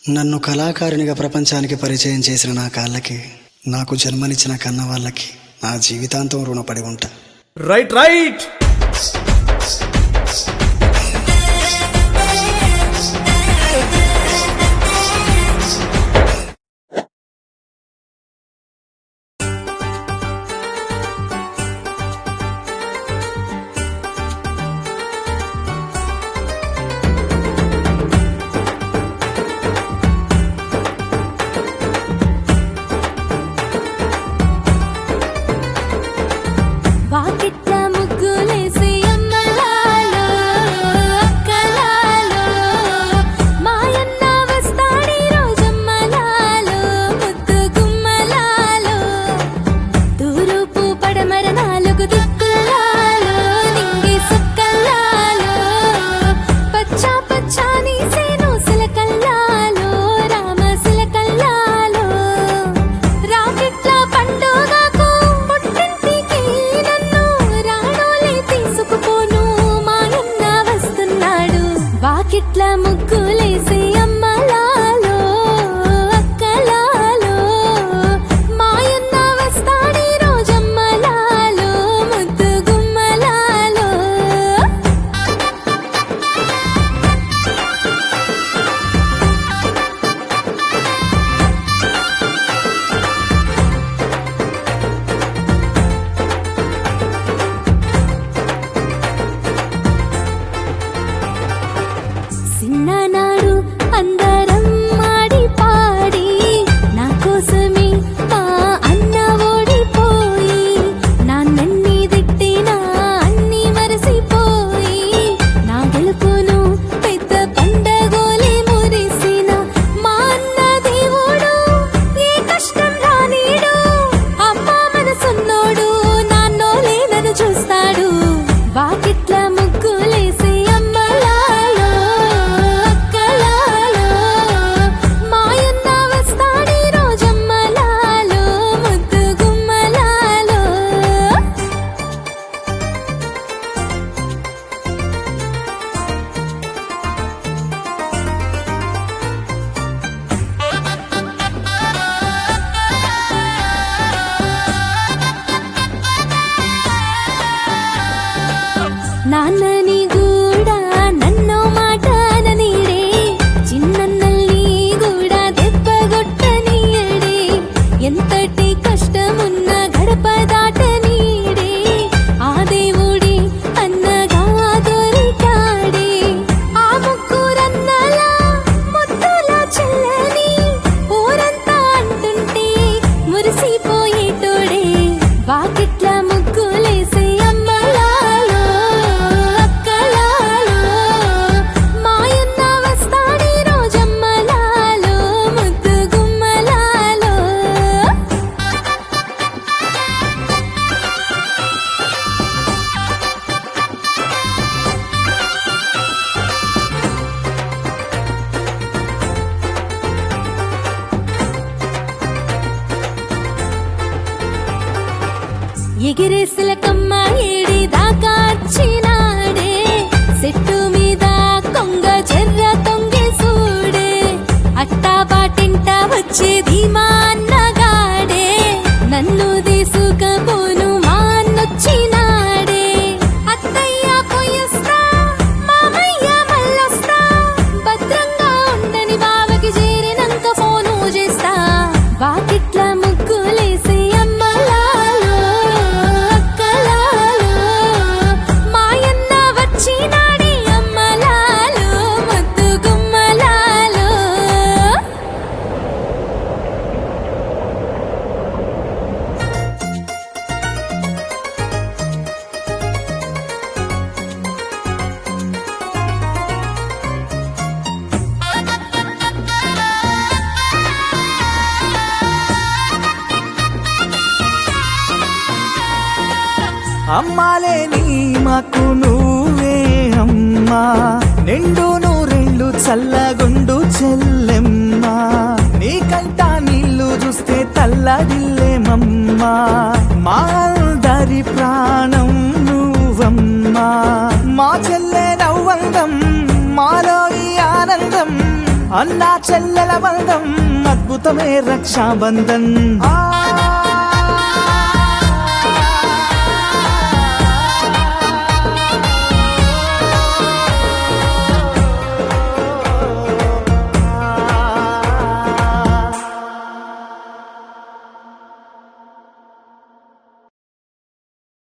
నన్ను కళాకారునిగా ప్రపంచానికి పరిచయం చేసిన నా కాళ్ళకి, నాకు జన్మనిచ్చిన కన్న వాళ్ళకి నా జీవితాంతం రుణపడి ఉంటా. రైట్ రైట్ వాకిట్ల ముగ్గులేసి అమ్మలాలో అక్కలాలో మాయన్న వస్తాడి రోజమ్మలాలో ముద్దు గుమ్మలాలో తూరుపు పడమర నాలుగు దిక్కులాలో నింగి సుక్కలాలో పచ్చా పచ్చాని సేను సిలకల్లాలో రామ సిలకల్లాలో రాకెట్ల పండుగకు పుట్టింటికి నన్ను రాణోలే తీసుకుపోను మాయన్న వస్తున్నాడు. వాకిట్ల ముగ్గులేసి అమ్మలాలో అక్కలాలో మాయన్న వస్తాడి రోజమ్మలాలో ముద్దు గుమ్మలాలో. చిన్ననాడు అందరం ఆడి పాడి నా కోసమే మా అన్న ఓడిపోయి నాన్నన్ని తిట్టినా అన్ని మరసిపోయి నా గెలుపును పెద్ద పండగోలే మురిసిన మా అన్న దేవుడు ఏ కష్టం రానీడు. అమ్మ మనసున్నోడు నాన్నోలే నన్ను చూస్తాడు. వాకిట్ల ముగ్గులేసి అమ్మలాలో అక్కలాలో మాయన్న వస్తాడి రోజమ్మలాలో ముద్దు గుమ్మలాలో. నాన్నని కూడా నన్నో మాట అననీడే చిన్నన్నల్ని కూడా దెబ్బగొట్టనీయడే ఎంతటి కష్టమున్నా గడప దాటనీడే ఆ దేవుడే అన్నగా దొరికాడే. ఆ ముగ్గురన్నల ముద్దుల చెల్లని ఊరంతా అంటుంటే మురిసిపోయేటోడే. వాకిట్ల ముగ్గులేసి అమ్మలాలో అక్కలాలో మాయన్న వస్తాడి రోజమ్మలాలో ముద్దు గుమ్మలాలో. ఎగిరేసిలకమ్మ ఏడి దాకా వచ్చినాడే చెట్టు మీద కొంగ చెర్ర తొంగి చూడే అట్టా పాటింట వచ్చేది మా అన్నగాడే నన్ను తీసుకపోను మా అన్నొచ్చినాడే. అత్తయ్య పోయిస్తా మామయ్య మళ్ళొస్తా భద్రంగా ఉండని బావకి చేరినంక ఫోను చేస్తా. వాకిట్ల ముగ్గులేసి అమ్మలాలో అక్కలాలో మాయన్న వచ్చినాడి అమ్మలాలో ముద్దు గుమ్మలాలో. అమ్మాలేని మాకు నువ్వే అమ్మా నిండు నూరెళ్ళు చల్లగుండు చెల్లెమ్మా నీకంట నీళ్లు చూస్తే తల్లడిల్లేమమ్మా మా అందరి ప్రాణం నువ్వమ్మా మా చెల్లె నవ్వందం మాలో ఈ ఆనందం అన్నా చెల్లెల బంధం అద్భుతమే రక్షాబంధన్